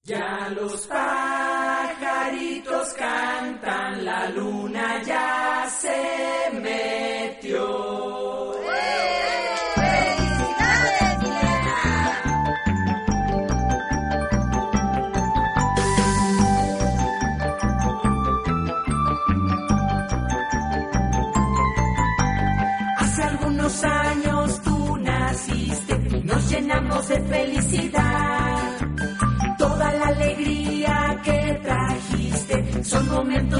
Ya los pajaritos cantan, la luna ya se metió. ¡Felicidades, Milena! Hace algunos años tú naciste y nos llenamos de felicidad. Toda la alegría que trajiste son momentos